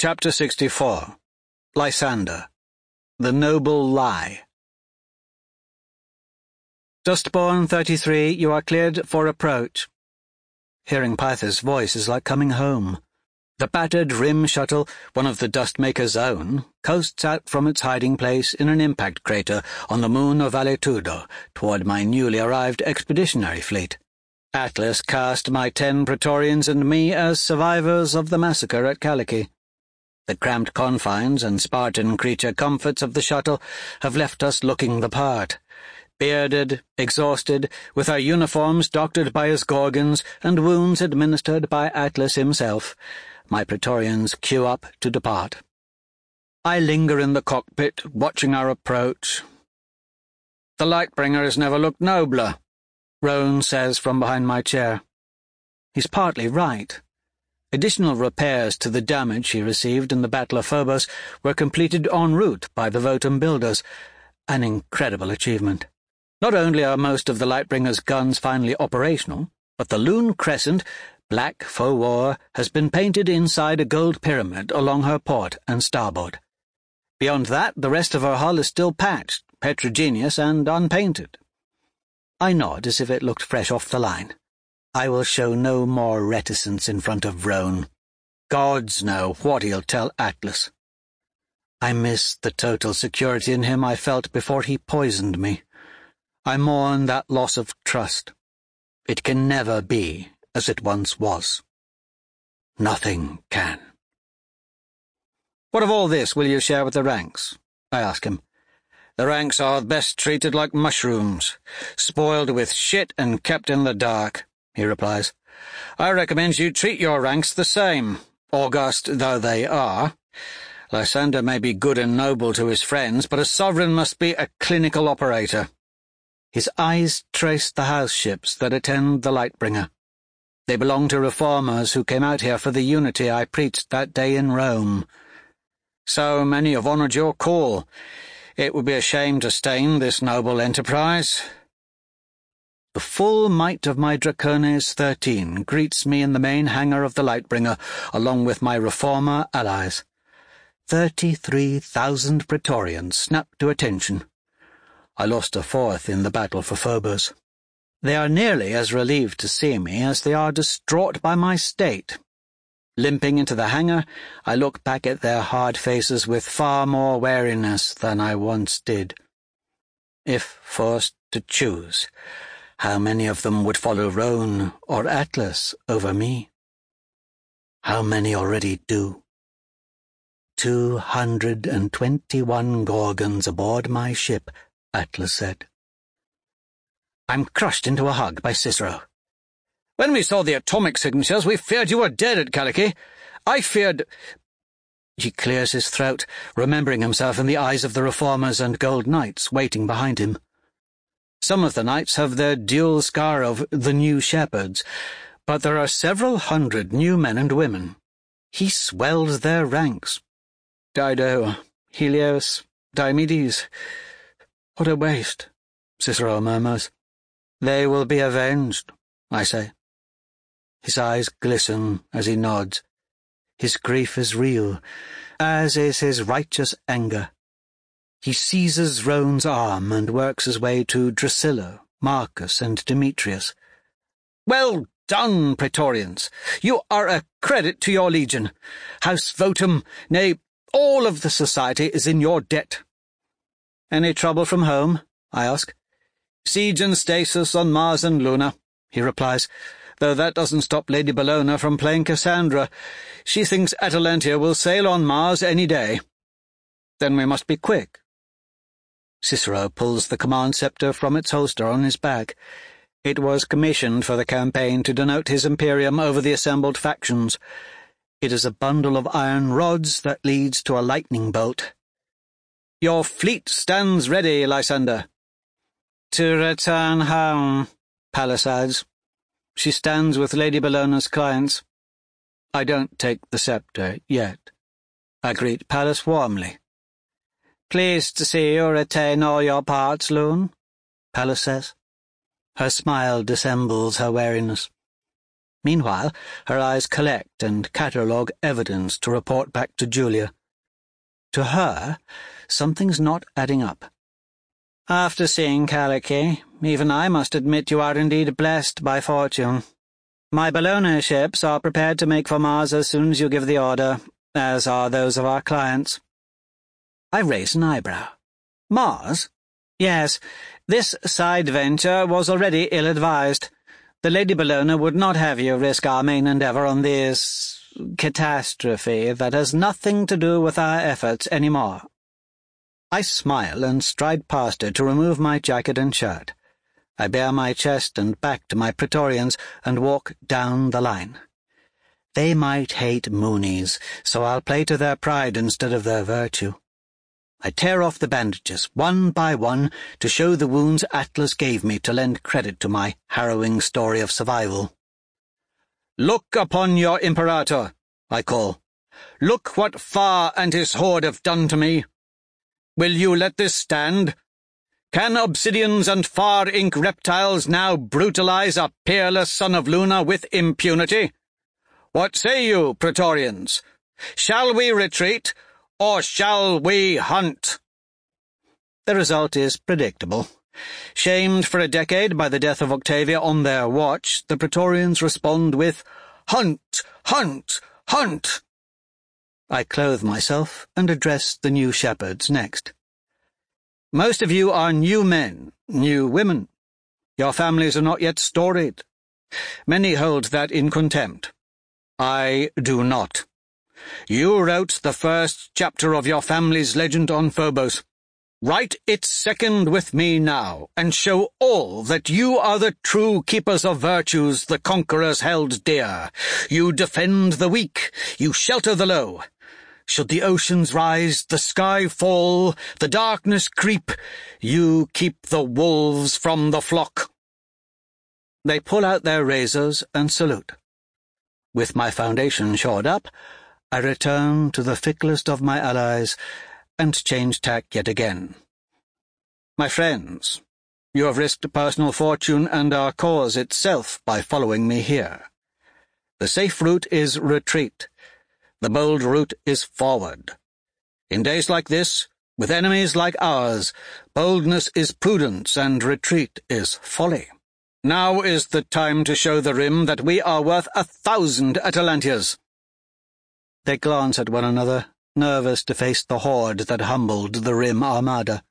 Chapter 64. Lysander. The Noble Lie. Dustborn 33, you are cleared for approach. Hearing Pyther's voice is like coming home. The battered rim shuttle, one of the Dustmaker's own, coasts out from its hiding place in an impact crater on the moon of Valetudo toward my newly arrived expeditionary fleet. Atlas cast my 10 Praetorians and me as survivors of the massacre at Kaliki. The cramped confines and Spartan creature comforts of the shuttle have left us looking the part. Bearded, exhausted, with our uniforms doctored by his Gorgons and wounds administered by Atlas himself, my Praetorians queue up to depart. I linger in the cockpit, watching our approach. "The Lightbringer has never looked nobler," Roan says from behind my chair. He's partly right. Additional repairs to the damage he received in the Battle of Phobos were completed en route by the Votum builders, an incredible achievement. Not only are most of the Lightbringer's guns finally operational, but the Lune Crescent, black faux war, has been painted inside a gold pyramid along her port and starboard. Beyond that, the rest of her hull is still patched, heterogeneous, and unpainted. I nod as if it looked fresh off the line. I will show no more reticence in front of Roan. Gods know what he'll tell Atlas. I miss the total security in him I felt before he poisoned me. I mourn that loss of trust. It can never be as it once was. Nothing can. "What of all this will you share with the ranks?" I ask him. "The ranks are best treated like mushrooms, spoiled with shit and kept in the dark," he replies. "I recommend you treat your ranks the same, august though they are. Lysander may be good and noble to his friends, but a sovereign must be a clinical operator." His eyes trace the house ships that attend the Lightbringer. They belong to reformers who came out here for the unity I preached that day in Rome. "So many have honored your call. It would be a shame to stain this noble enterprise." The full might of my Dracones 13 greets me in the main hangar of the Lightbringer, along with my reformer allies. 33,000 Praetorians snap to attention. I lost a 4th in the battle for Phobos. They are nearly as relieved to see me as they are distraught by my state. Limping into the hangar, I look back at their hard faces with far more wariness than I once did. If forced to choose, how many of them would follow Roan or Atlas over me? How many already do? 221 Gorgons aboard my ship, Atlas said. I'm crushed into a hug by Cicero. "When we saw the atomic signatures, we feared you were dead at Kaliki. I feared—" He clears his throat, remembering himself in the eyes of the reformers and gold knights waiting behind him. Some of the knights have their dual scar of the new shepherds, but there are several hundred new men and women. He swells their ranks. Dido, Helios, Diomedes. What a waste, Cicero murmurs. "They will be avenged," I say. His eyes glisten as he nods. His grief is real, as is his righteous anger. He seizes Roan's arm and works his way to Drusilla, Marcus, and Demetrius. "Well done, Praetorians! You are a credit to your legion. House Votum, nay, all of the society is in your debt." "Any trouble from home?" I ask. "Siege and stasis on Mars and Luna," he replies, "though that doesn't stop Lady Bellona from playing Cassandra. She thinks Atalantia will sail on Mars any day." "Then we must be quick." Cicero pulls the command scepter from its holster on his back. It was commissioned for the campaign to denote his imperium over the assembled factions. It is a bundle of iron rods that leads to a lightning bolt. "Your fleet stands ready, Lysander." "To return home," Pallas adds. She stands with Lady Bellona's clients. I don't take the scepter yet. I greet Pallas warmly. "Pleased to see you retain all your parts, Lune," Pallas says. Her smile dissembles her wariness. Meanwhile, her eyes collect and catalogue evidence to report back to Julia. To her, something's not adding up. After seeing Kaliki, even I must admit you are indeed blessed by fortune. My Bellona ships are prepared to make for Mars as soon as you give the order, as are those of our clients. I raise an eyebrow. Mars? Yes, this side venture was already ill-advised. The Lady Bellona would not have you risk our main endeavour on this catastrophe that has nothing to do with our efforts any more. I smile and stride past her to remove my jacket and shirt. I bare my chest and back to my Praetorians and walk down the line. They might hate Moonies, so I'll play to their pride instead of their virtue. I tear off the bandages, one by one, to show the wounds Atlas gave me to lend credit to my harrowing story of survival. "Look upon your Imperator," I call. "Look what Far and his horde have done to me. Will you let this stand? Can obsidians and far-ink reptiles now brutalize a peerless son of Luna with impunity? What say you, Praetorians? Shall we retreat, or shall we hunt?" The result is predictable. Shamed for a decade by the death of Octavia on their watch, the Praetorians respond with, "Hunt! Hunt! Hunt!" I clothe myself and address the new shepherds next. Most of you are new men, new women. Your families are not yet storied. Many hold that in contempt. I do not. You wrote the first chapter of your family's legend on Phobos. Write its second with me now, and show all that you are the true keepers of virtues the conquerors held dear. You defend the weak, you shelter the low. Should the oceans rise, the sky fall, the darkness creep, you keep the wolves from the flock. They pull out their razors and salute. With my foundation shored up, I return to the ficklest of my allies and change tack yet again. My friends, you have risked personal fortune and our cause itself by following me here. The safe route is retreat. The bold route is forward. In days like this, with enemies like ours, boldness is prudence and retreat is folly. Now is the time to show the Rim that we are worth 1,000 Atalantias. They glance at one another, nervous to face the horde that humbled the Rim Armada.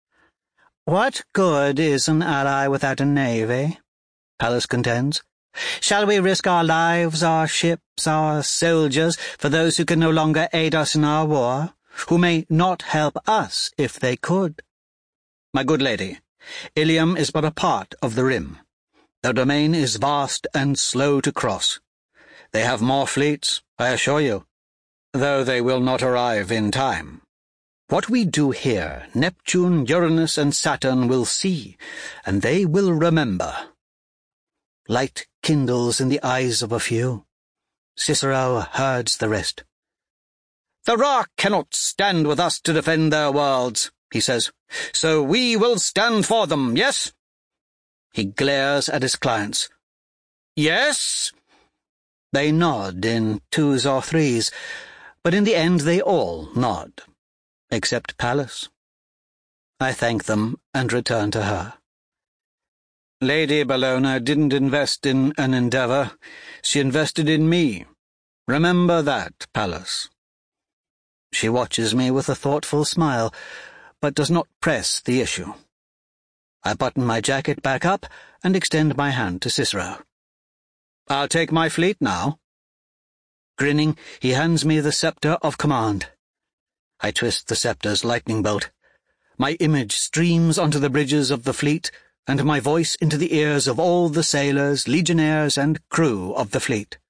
"What good is an ally without a navy?" Pallas contends. "Shall we risk our lives, our ships, our soldiers, for those who can no longer aid us in our war, who may not help us if they could? My good lady, Ilium is but a part of the Rim. Their domain is vast and slow to cross. They have more fleets, I assure you, though they will not arrive in time. What we do here, Neptune, Uranus, and Saturn will see, and they will remember." Light kindles in the eyes of a few. Cicero herds the rest. "The Rock cannot stand with us to defend their worlds," he says, "so we will stand for them, yes?" He glares at his clients. "Yes?" They nod in twos or threes, but in the end they all nod, except Pallas. I thank them and return to her. "Lady Bellona didn't invest in an endeavour. She invested in me. Remember that, Pallas." She watches me with a thoughtful smile, but does not press the issue. I button my jacket back up and extend my hand to Cicero. "I'll take my fleet now." Grinning, he hands me the sceptre of command. I twist the sceptre's lightning bolt. My image streams onto the bridges of the fleet, and my voice into the ears of all the sailors, legionnaires, and crew of the fleet.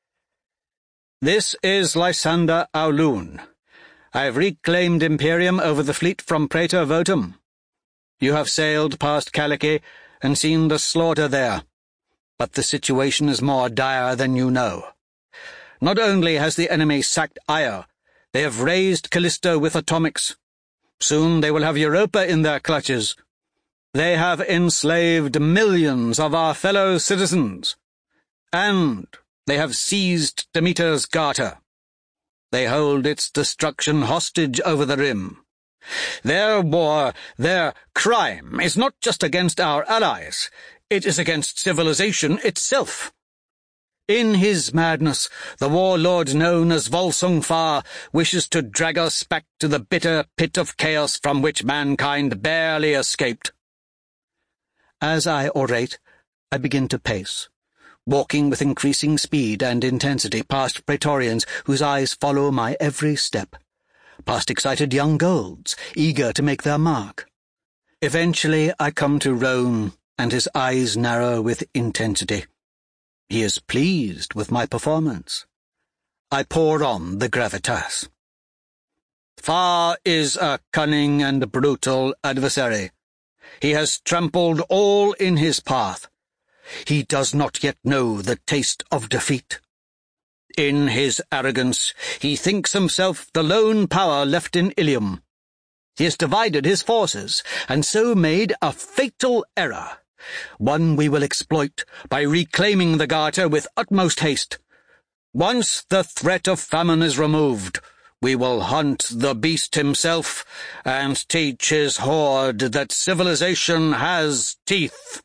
"This is Lysander Aulun. I have reclaimed Imperium over the fleet from Praetor Votum. You have sailed past Kaliki and seen the slaughter there, but the situation is more dire than you know. Not only has the enemy sacked Io, they have razed Callisto with atomics. Soon they will have Europa in their clutches. They have enslaved millions of our fellow citizens. And they have seized Demeter's garter. They hold its destruction hostage over the rim. Their war, their crime, is not just against our allies. It is against civilization itself. In his madness, the warlord known as Volsung Fa wishes to drag us back to the bitter pit of chaos from which mankind barely escaped. As I orate, I begin to pace, walking with increasing speed and intensity past praetorians whose eyes follow my every step, past excited young girls, eager to make their mark. Eventually I come to Roan, and his eyes narrow with intensity. He is pleased with my performance. I pour on the gravitas. Fa is a cunning and brutal adversary. He has trampled all in his path. He does not yet know the taste of defeat. In his arrogance, he thinks himself the lone power left in Ilium. He has divided his forces, and so made a fatal error, one we will exploit by reclaiming the garter with utmost haste. Once the threat of famine is removed, we will hunt the beast himself and teach his horde that civilization has teeth.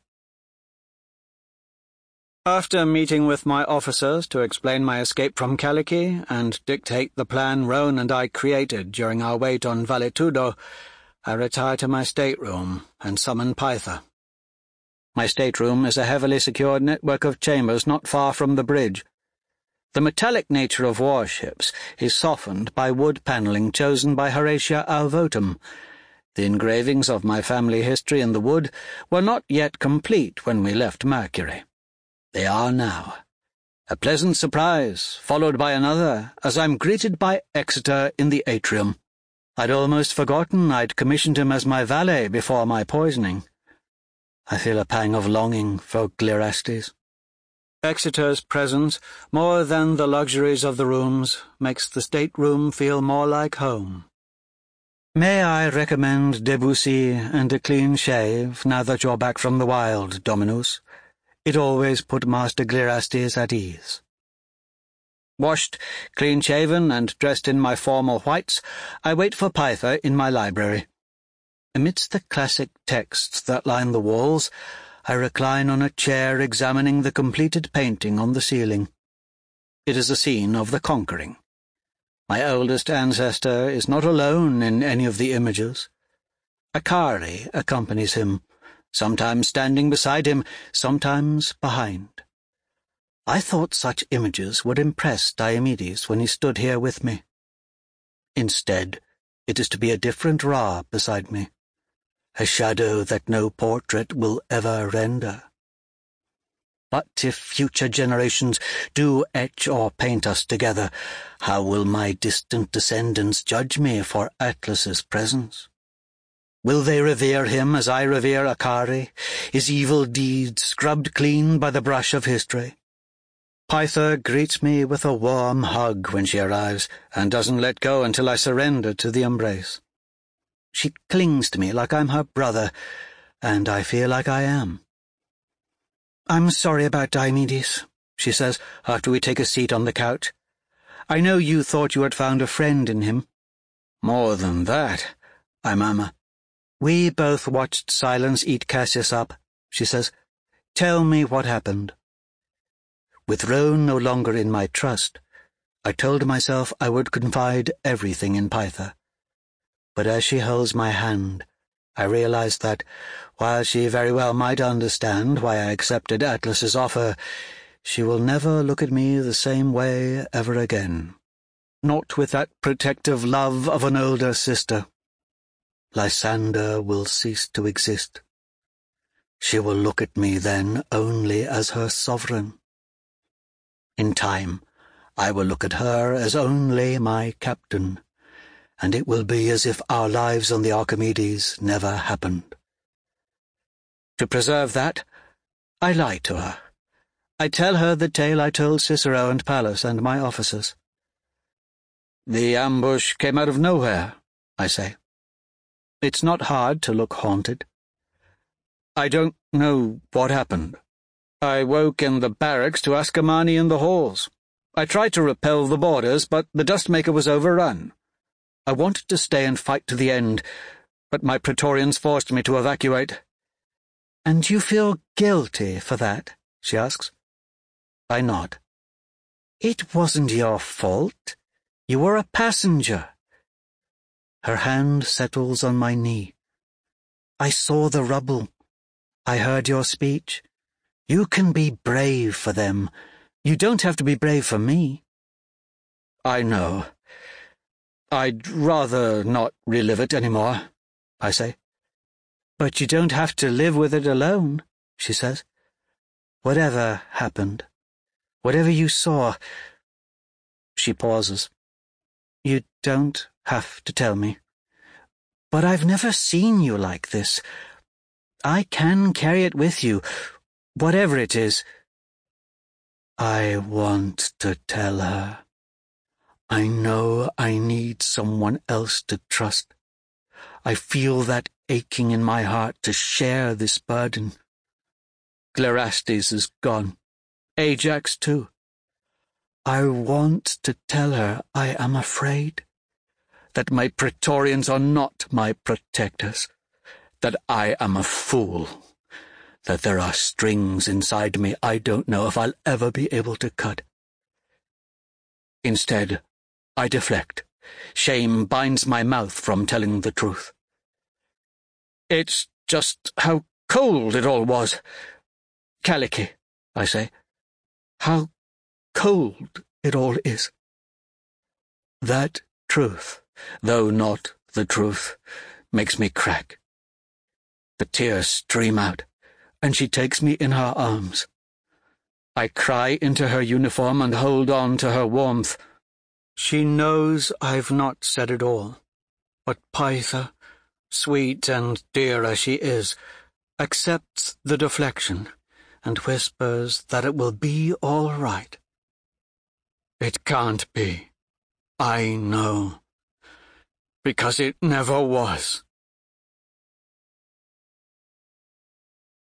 After meeting with my officers to explain my escape from Kaliki and dictate the plan Roan and I created during our wait on Valetudo, I retire to my stateroom and summon Pytha. My stateroom is a heavily secured network of chambers not far from the bridge. The metallic nature of warships is softened by wood panelling chosen by Horatia Alvotum. The engravings of my family history in the wood were not yet complete when we left Mercury. They are now. A pleasant surprise, followed by another, as I'm greeted by Exeter in the atrium. I'd almost forgotten I'd commissioned him as my valet before my poisoning. I feel a pang of longing for Glerastes. Exeter's presence, more than the luxuries of the rooms, makes the stateroom feel more like home. May I recommend Debussy and a clean shave, now that you're back from the wild, Dominus? It always put Master Glerastes at ease. Washed, clean-shaven, and dressed in my formal whites, I wait for Pytha in my library. Amidst the classic texts that line the walls, I recline on a chair examining the completed painting on the ceiling. It is a scene of the conquering. My oldest ancestor is not alone in any of the images. Akari accompanies him, sometimes standing beside him, sometimes behind. I thought such images would impress Diomedes when he stood here with me. Instead, it is to be a different Ra beside me, a shadow that no portrait will ever render. But if future generations do etch or paint us together, how will my distant descendants judge me for Atlas's presence? Will they revere him as I revere Akari, his evil deeds scrubbed clean by the brush of history? Pytha greets me with a warm hug when she arrives, and doesn't let go until I surrender to the embrace. She clings to me like I'm her brother, and I feel like I am. "I'm sorry about Diomedes," she says after we take a seat on the couch. "I know you thought you had found a friend in him." "More than that," I murmur. "We both watched silence eat Cassius up," she says. "Tell me what happened." With Roan no longer in my trust, I told myself I would confide everything in Pytha. But as she holds my hand, I realize that, while she very well might understand why I accepted Atlas's offer, she will never look at me the same way ever again. Not with that protective love of an older sister. Lysander will cease to exist. She will look at me then only as her sovereign. In time, I will look at her as only my captain, and it will be as if our lives on the Archimedes never happened. To preserve that, I lie to her. I tell her the tale I told Cicero and Pallas and my officers. "The ambush came out of nowhere," I say. It's not hard to look haunted. "I don't know what happened," I woke in the barracks to ask Amani in the halls. I tried to repel the boarders, but the Dustmaker was overrun. I wanted to stay and fight to the end, but my Praetorians forced me to evacuate. "And you feel guilty for that?" she asks. I nod. "It wasn't your fault. You were a passenger." Her hand settles on my knee. "I saw the rubble. I heard your speech. You can be brave for them. You don't have to be brave for me." "I know. I'd rather not relive it anymore," I say. "But you don't have to live with it alone," she says. "Whatever happened, whatever you saw—" She pauses. "You don't have to tell me. But I've never seen you like this. I can carry it with you, whatever it is." I want to tell her. I know I need someone else to trust. I feel that aching in my heart to share this burden. Glerastes is gone. Ajax, too. I want to tell her I am afraid, that my Praetorians are not my protectors, that I am a fool, that there are strings inside me I don't know if I'll ever be able to cut. Instead, I deflect. Shame binds my mouth from telling the truth. "It's just how cold it all was. Kaliki," I say. "How cold it all is." That truth, though not the truth, makes me crack. The tears stream out, and she takes me in her arms. I cry into her uniform and hold on to her warmth. She knows I've not said it all, but Pytha, sweet and dear as she is, accepts the deflection and whispers that it will be all right. It can't be. I know. Because it never was.